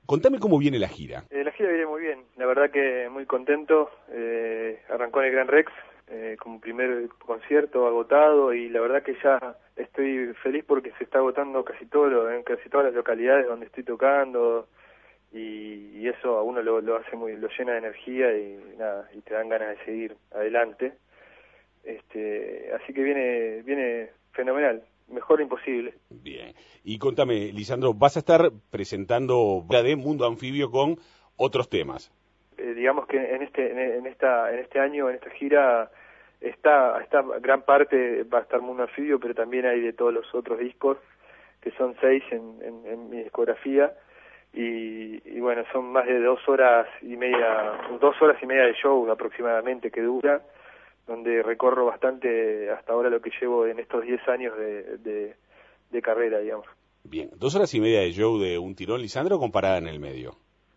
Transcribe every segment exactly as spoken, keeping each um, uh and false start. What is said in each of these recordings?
Contame cómo viene la gira. Eh, la gira viene muy bien, la verdad que muy contento. Eh, arrancó en el Gran Rex eh, como primer concierto agotado y la verdad que ya estoy feliz porque se está agotando casi todo lo, en casi todas las localidades donde estoy tocando y, y eso a uno lo, lo hace muy, lo llena de energía y nada, y te dan ganas de seguir adelante. Este, así que viene, viene fenomenal. Mejor imposible. Bien. Y contame, Lisandro, vas a estar presentando la de Mundo Anfibio con otros temas. Eh, digamos que en este en esta en este año, en esta gira, está, está gran parte va a estar Mundo Anfibio, pero también hay de todos los otros discos, que son seis en, en, en mi discografía, y, y bueno, son más de dos horas y media, dos horas y media de show aproximadamente que dura, donde recorro bastante hasta ahora lo que llevo en estos diez años de, de, de carrera, digamos. Bien, dos horas y media de show de un tirón, Lisandro, comparada en el medio.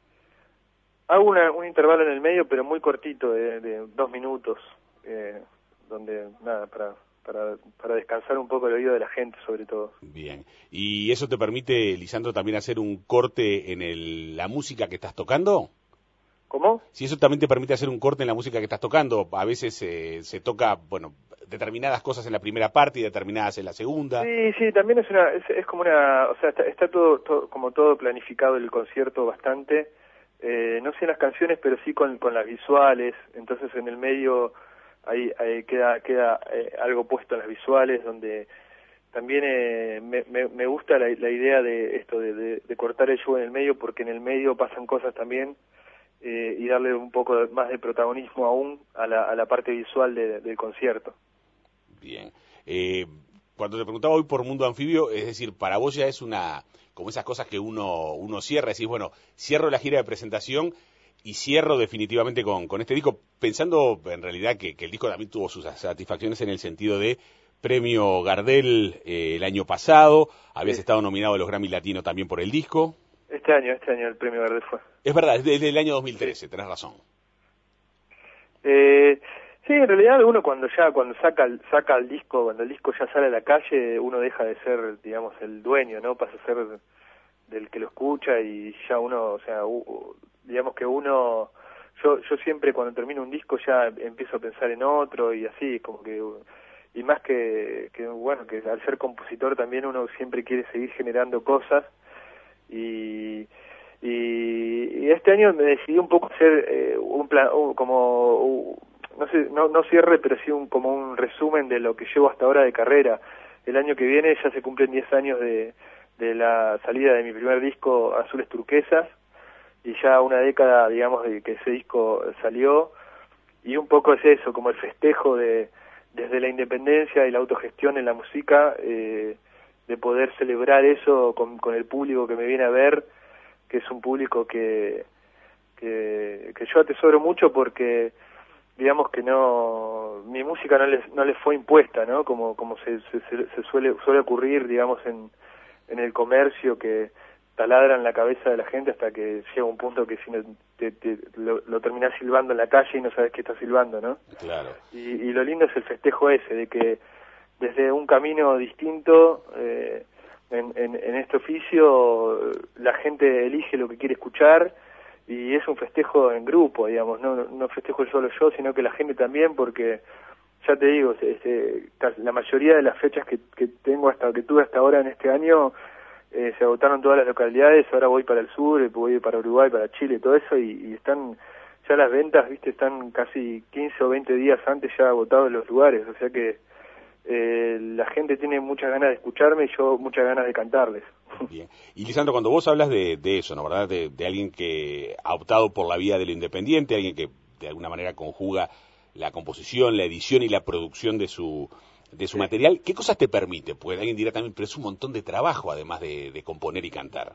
Hago una, un intervalo en el medio, pero muy cortito, de, de dos minutos, eh, donde, nada, para, para, para descansar un poco el oído de la gente, sobre todo. Bien, y eso te permite, Lisandro, también hacer un corte en el, la música que estás tocando. ¿Cómo? Si eso también te permite hacer un corte en la música que estás tocando, a veces eh, se toca, bueno, determinadas cosas en la primera parte y determinadas en la segunda. Sí, sí, también es una, es, es como una, o sea, está, está todo, todo, como todo planificado el concierto bastante, eh, no sé en las canciones, pero sí con, con las visuales, entonces en el medio ahí, ahí queda, queda eh, algo puesto en las visuales, donde también eh, me, me, me gusta la, la idea de esto, de, de, de cortar el show en el medio, porque en el medio pasan cosas también. Eh, y darle un poco más de protagonismo aún a la, a la parte visual de, del concierto. Bien. Eh, cuando te preguntaba hoy por Mundo Anfibio, es decir, para vos ya es una, como esas cosas que uno, uno cierra, decís, bueno, cierro la gira de presentación y cierro definitivamente con, con este disco, pensando en realidad que, que el disco también tuvo sus satisfacciones en el sentido de premio Gardel eh, el año pasado, habías Sí. estado nominado a los Grammy Latino también por el disco. Este año, este año el premio Verde fue. Es verdad, es desde el año dos mil trece, sí. Tenés razón. Eh, sí, en realidad uno cuando ya, cuando saca el, saca el disco, cuando el disco ya sale a la calle, uno deja de ser, digamos, el dueño, ¿no? Pasa a ser del que lo escucha y ya uno, o sea, u, digamos que uno, yo, yo siempre cuando termino un disco ya empiezo a pensar en otro y así, como que, y más que, que bueno, que al ser compositor también uno siempre quiere seguir generando cosas. Y, y, y este año me decidí un poco hacer eh, un plan, uh, como, uh, no sé, no, no cierre, pero sí un, como un resumen de lo que llevo hasta ahora de carrera. El año que viene ya se cumplen diez años de, de la salida de mi primer disco, Azules Turquesas, y ya una década, digamos, de que ese disco salió, y un poco es eso, como el festejo de desde la independencia y la autogestión en la música, eh, de poder celebrar eso con, con el público que me viene a ver, que es un público que, que, que yo atesoro mucho porque, digamos que no, mi música no les, no les fue impuesta, ¿no? Como, como se, se, se suele, suele ocurrir, digamos, en, en el comercio, que taladran la cabeza de la gente hasta que llega un punto que si no, te, te, lo, lo terminás silbando en la calle y no sabes qué estás silbando, ¿no? Claro. Y, y lo lindo es el festejo ese, de que desde un camino distinto, eh, en, en, en este oficio, la gente elige lo que quiere escuchar y es un festejo en grupo, digamos, no, no festejo solo yo, sino que la gente también, porque ya te digo, este, la mayoría de las fechas que, que tengo hasta que tuve hasta ahora en este año, eh, se agotaron todas las localidades, ahora voy para el sur, voy para Uruguay, para Chile, todo eso, y, y están ya las ventas, viste, están casi quince o veinte días antes ya agotados en los lugares, o sea que Eh, la gente tiene muchas ganas de escucharme y yo muchas ganas de cantarles. Bien. Y Lisandro, cuando vos hablas de, de eso, ¿no? ¿Verdad? De, de alguien que ha optado por la vía de lo independiente, alguien que de alguna manera conjuga la composición, la edición y la producción de su de su sí. material, ¿qué cosas te permite? Porque alguien dirá también, pero es un montón de trabajo además de, de componer y cantar.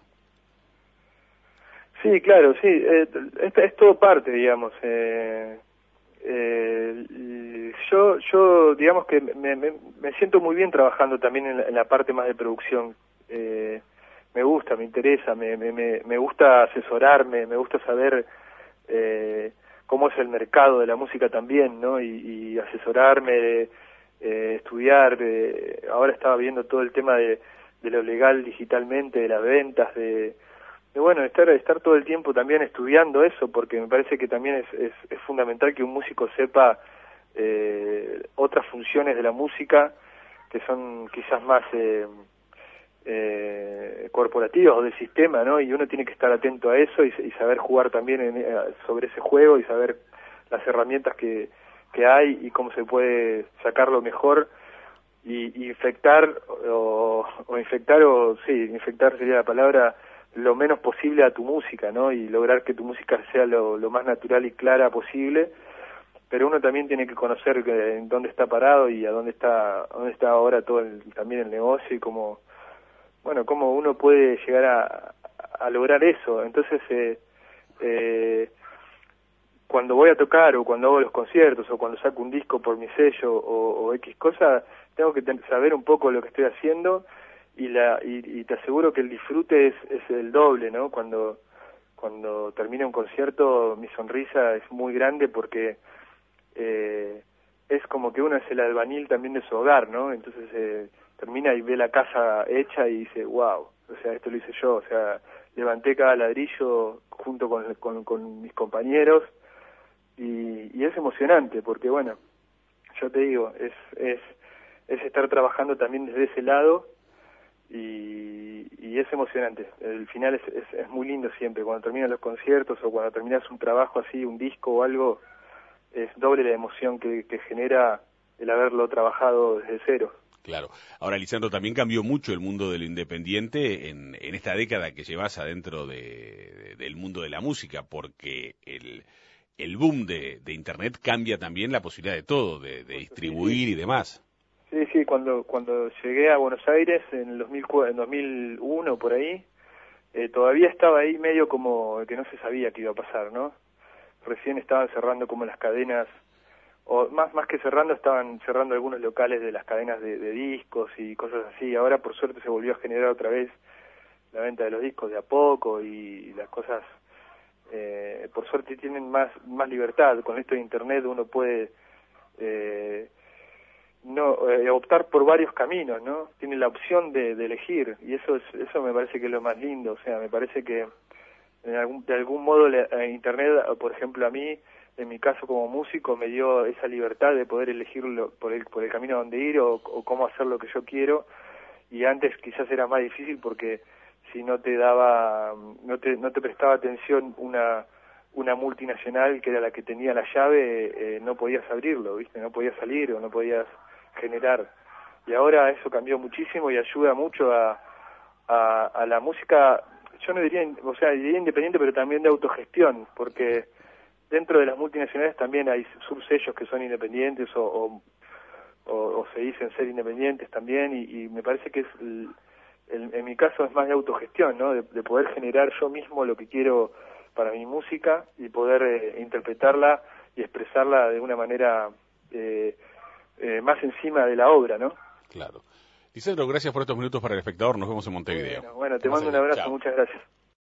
Sí, claro, sí, eh, es, es todo parte, digamos. Eh, eh, yo, yo, digamos que me, me, me siento muy bien trabajando también en la, en la parte más de producción. Eh, me gusta, me interesa, me, me, me gusta asesorarme, me gusta saber eh, cómo es el mercado de la música también, ¿no? Y, y asesorarme, eh, estudiar. Eh, ahora estaba viendo todo el tema de, de lo legal digitalmente, de las ventas, de Y bueno, estar estar todo el tiempo también estudiando eso, porque me parece que también es, es, es fundamental que un músico sepa eh, otras funciones de la música que son quizás más eh, eh, corporativas o del sistema, ¿no? Y uno tiene que estar atento a eso y, y saber jugar también en, eh, sobre ese juego y saber las herramientas que, que hay y cómo se puede sacar lo mejor y, y infectar o, o infectar o sí, infectar sería la palabra, lo menos posible a tu música, ¿no? Y lograr que tu música sea lo, lo más natural y clara posible. Pero uno también tiene que conocer que, en dónde está parado y a dónde está a dónde está ahora todo el, también el negocio y cómo, bueno, cómo uno puede llegar a, a lograr eso. Entonces, eh, eh, cuando voy a tocar o cuando hago los conciertos o cuando saco un disco por mi sello o, o X cosa, tengo que ten, saber un poco lo que estoy haciendo y la y, y te aseguro que el disfrute es, es el doble, ¿no? Cuando cuando termina un concierto, mi sonrisa es muy grande porque eh, es como que uno es el albañil también de su hogar, ¿no? Entonces eh, termina y ve la casa hecha y dice, wow, o sea, esto lo hice yo, o sea, levanté cada ladrillo junto con, con, con mis compañeros y, y es emocionante porque, bueno, yo te digo, es, es, es estar trabajando también desde ese lado y, y es emocionante. El final es, es, es muy lindo siempre, cuando terminan los conciertos o cuando terminas un trabajo así, un disco o algo, es doble la emoción que, que genera el haberlo trabajado desde cero. Claro. Ahora, Lisandro, también cambió mucho el mundo de lo independiente en, en esta década que llevas adentro de, de, del mundo de la música, porque el, el boom de, de Internet cambia también la posibilidad de todo, de, de distribuir sí, sí. y demás. Sí, sí, cuando cuando llegué a Buenos Aires en el dos mil, en dos mil uno, por ahí, eh, todavía estaba ahí medio como que no se sabía qué iba a pasar, ¿no? Recién estaban cerrando como las cadenas, o más más que cerrando, estaban cerrando algunos locales de las cadenas de, de discos y cosas así. Ahora por suerte se volvió a generar otra vez la venta de los discos de a poco y las cosas eh, por suerte tienen más más libertad. Con esto de internet uno puede eh, no eh, optar por varios caminos, ¿no? Tiene la opción de, de elegir y eso es, eso me parece que es lo más lindo. O sea, me parece que en algún, de algún modo la, internet, por ejemplo, a mí, en mi caso como músico, me dio esa libertad de poder elegirlo por el por el camino a donde ir o, o cómo hacer lo que yo quiero. Y antes quizás era más difícil porque si no te daba, no te no te prestaba atención una una multinacional que era la que tenía la llave, eh, no podías abrirlo, ¿viste? No podías salir o no podías generar. Y ahora eso cambió muchísimo y ayuda mucho a, a, a la música, yo no diría, o sea, diría independiente, pero también de autogestión, porque dentro de las multinacionales también hay subsellos que son independientes o, o, o, o se dicen ser independientes también, y, y me parece que es, el, el, en mi caso es más de autogestión, ¿no? De, de poder generar yo mismo lo que quiero para mi música y poder eh, interpretarla y expresarla de una manera eh, eh, más encima de la obra, ¿no? Claro. Lisandro, gracias por estos minutos para El Espectador. Nos vemos en Montevideo. Bueno, bueno te mando un abrazo, Chao. muchas gracias.